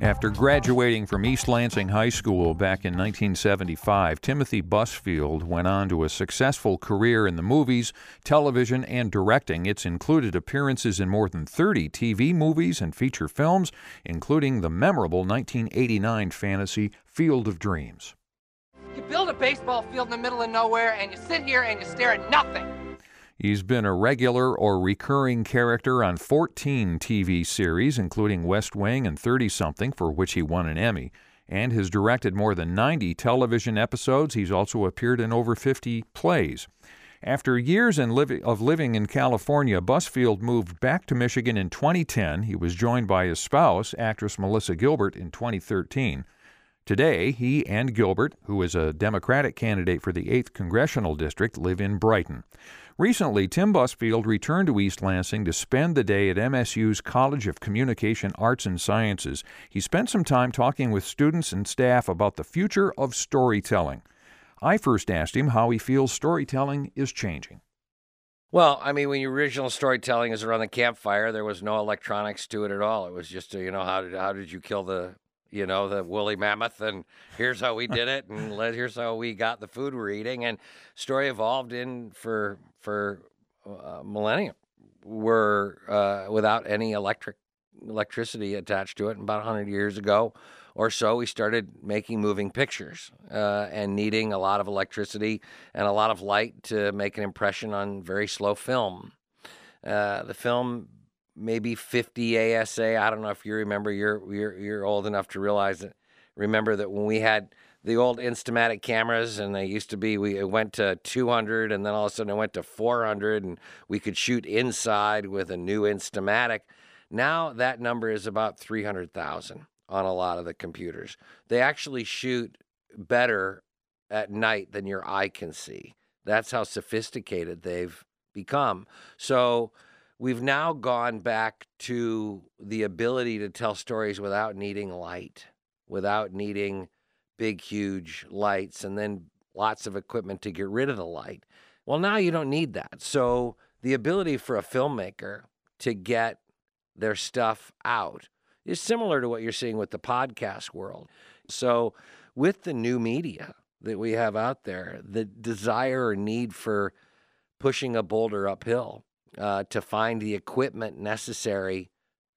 After graduating from East Lansing High School back in 1975, Timothy Busfield went on to a successful career in the movies, television, and directing. It's included appearances in more than 30 TV movies and feature films, including the memorable 1989 fantasy Field of Dreams. You build a baseball field in the middle of nowhere, and you sit here and you stare at nothing. He's been a regular or recurring character on 14 TV series, including West Wing and 30-something, for which he won an Emmy, and has directed more than 90 television episodes. He's also appeared in over 50 plays. After years of living in California, Busfield moved back to Michigan in 2010. He was joined by his spouse, actress Melissa Gilbert, in 2013. Today, he and Gilbert, who is a Democratic candidate for the 8th Congressional District, live in Brighton. Recently, Tim Busfield returned to East Lansing to spend the day at MSU's College of Communication Arts and Sciences. He spent some time talking with students and staff about the future of storytelling. I first asked him how he feels storytelling is changing. Well, I mean, when your original storytelling is around the campfire, there was no electronics to it at all. It was just, how did you kill the woolly mammoth, and here's how we did it, and here's how we got the food we're eating. And story evolved in for millennia. We're without any electricity attached to it. And about 100 years ago or so, we started making moving pictures and needing a lot of electricity and a lot of light to make an impression on very slow film. The film, maybe 50 ASA. I don't know if you remember. You're old enough to realize that. Remember that when we had the old Instamatic cameras, and they used to be, it went to 200, and then all of a sudden it went to 400, and we could shoot inside with a new Instamatic. Now that number is about 300,000 on a lot of the computers. They actually shoot better at night than your eye can see. That's how sophisticated they've become. So we've now gone back to the ability to tell stories without needing light, without needing big, huge lights, and then lots of equipment to get rid of the light. Well, now you don't need that. So the ability for a filmmaker to get their stuff out is similar to what you're seeing with the podcast world. So with the new media that we have out there, the desire or need for pushing a boulder uphill, to find the equipment necessary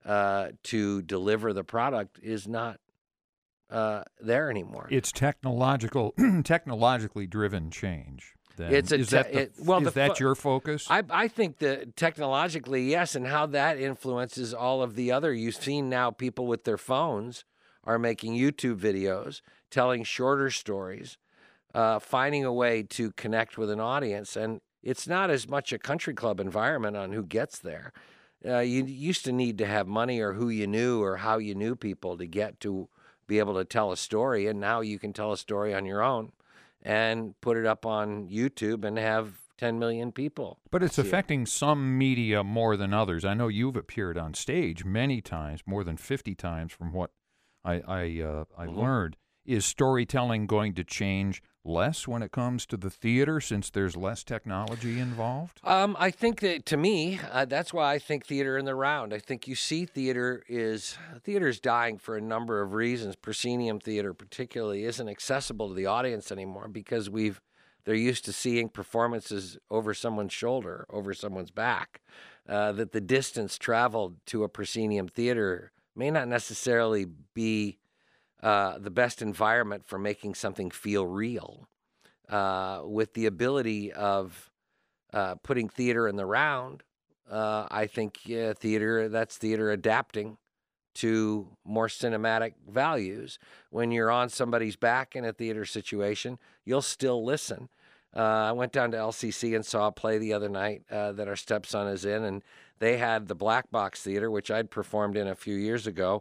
to deliver the product is not there anymore. It's technologically driven change. Then. Is that your focus? I think that technologically, yes, and how that influences all of the other. You've seen now people with their phones are making YouTube videos, telling shorter stories, finding a way to connect with an audience, and it's not as much a country club environment on who gets there. You used to need to have money or who you knew or how you knew people to get to be able to tell a story, and now you can tell a story on your own and put it up on YouTube and have 10 million people. But it's affecting some media more than others. I know you've appeared on stage many times, more than 50 times from what I learned. Is storytelling going to change less when it comes to the theater since there's less technology involved? I think that, to me, that's why I think theater in the round. I think you see theater's dying for a number of reasons. Proscenium theater particularly isn't accessible to the audience anymore because they're used to seeing performances over someone's shoulder, over someone's back. That the distance traveled to a proscenium theater may not necessarily be the best environment for making something feel real. With the ability of putting theater in the round, I think that's theater adapting to more cinematic values. When you're on somebody's back in a theater situation, you'll still listen. I went down to LCC and saw a play the other night that our stepson is in, and they had the Black Box Theater, which I'd performed in a few years ago,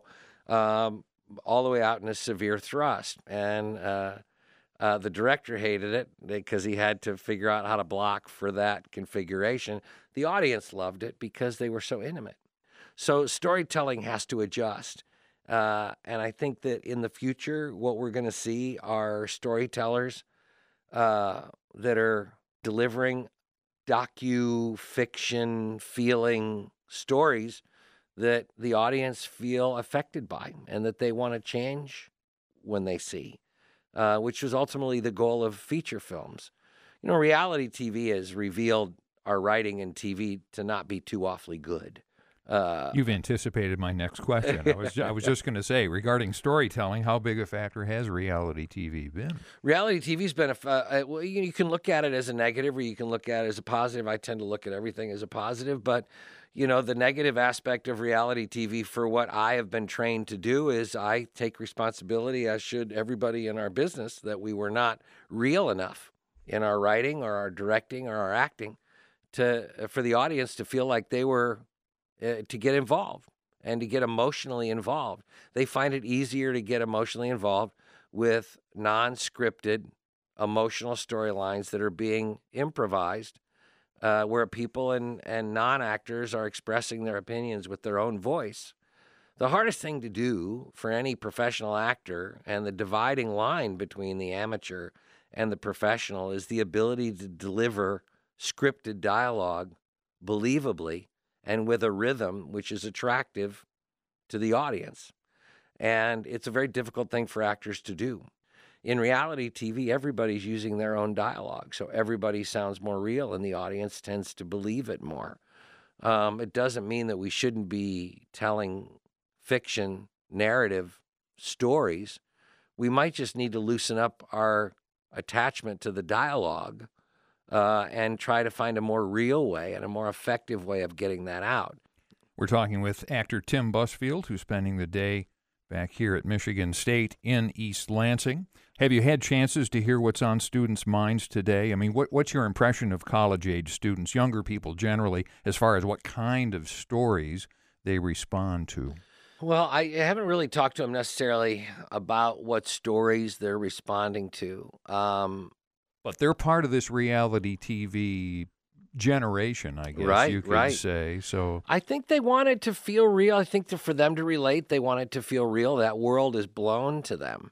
all the way out in a severe thrust. And the director hated it because he had to figure out how to block for that configuration. The audience loved it because they were so intimate. So storytelling has to adjust. And I think that in the future, what we're going to see are storytellers that are delivering docu-fiction feeling stories that the audience feel affected by and that they want to change when they see, which was ultimately the goal of feature films. You know, reality TV has revealed our writing in TV to not be too awfully good. You've anticipated my next question. I was just going to say, regarding storytelling, how big a factor has reality TV been? Reality TV's been well, you can look at it as a negative or you can look at it as a positive. I tend to look at everything as a positive, but you know, the negative aspect of reality TV for what I have been trained to do is I take responsibility, as should everybody in our business, that we were not real enough in our writing or our directing or our acting for the audience to feel like they were to get involved and to get emotionally involved. They find it easier to get emotionally involved with non-scripted emotional storylines that are being improvised, where people and non-actors are expressing their opinions with their own voice. The hardest thing to do for any professional actor, and the dividing line between the amateur and the professional, is the ability to deliver scripted dialogue believably and with a rhythm which is attractive to the audience. And it's a very difficult thing for actors to do. In reality TV, everybody's using their own dialogue, so everybody sounds more real and the audience tends to believe it more. It doesn't mean that we shouldn't be telling fiction narrative stories. We might just need to loosen up our attachment to the dialogue and try to find a more real way and a more effective way of getting that out. We're talking with actor Tim Busfield, who's spending the day back here at Michigan State in East Lansing. Have you had chances to hear what's on students' minds today? I mean, what's your impression of college-age students, younger people generally, as far as what kind of stories they respond to? Well, I haven't really talked to them necessarily about what stories they're responding to. But they're part of this reality TV generation, I guess you could say. So I think they wanted to feel real. I think that for them to relate, they wanted to feel real. That world is blown to them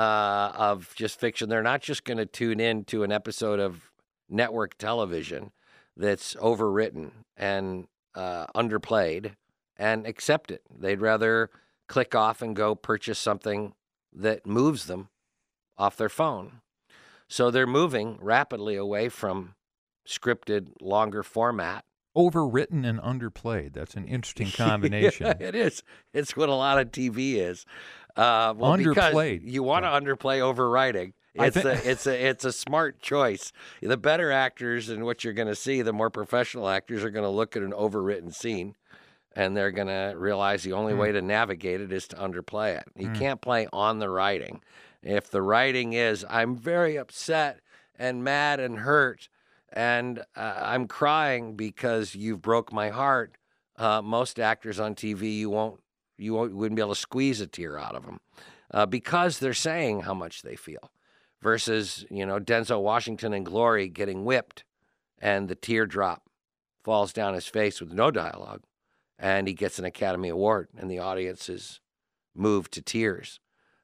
of just fiction. They're not just going to tune in to an episode of network television that's overwritten and underplayed and accept it. They'd rather click off and go purchase something that moves them off their phone. So they're moving rapidly away from scripted, longer format. Overwritten and underplayed. That's an interesting combination. Yeah, it is. It's what a lot of TV is. Underplayed. Because you want to underplay overwriting. It's a smart choice. The better actors and what you're going to see, the more professional actors are going to look at an overwritten scene, and they're going to realize the only way to navigate it is to underplay it. You can't play on the writing. If the writing is, I'm very upset and mad and hurt, and I'm crying because you've broke my heart, most actors on TV, you wouldn't be able to squeeze a tear out of them because they're saying how much they feel. Versus, Denzel Washington in Glory getting whipped, and the teardrop falls down his face with no dialogue, and he gets an Academy Award, and the audience is moved to tears.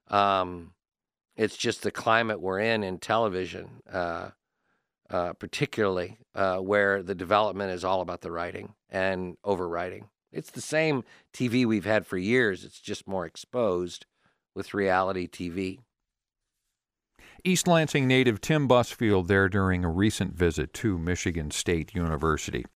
It's just the climate we're in television, particularly where the development is all about the writing and overwriting. It's the same TV we've had for years. It's just more exposed with reality TV. East Lansing native Tim Busfield there during a recent visit to Michigan State University.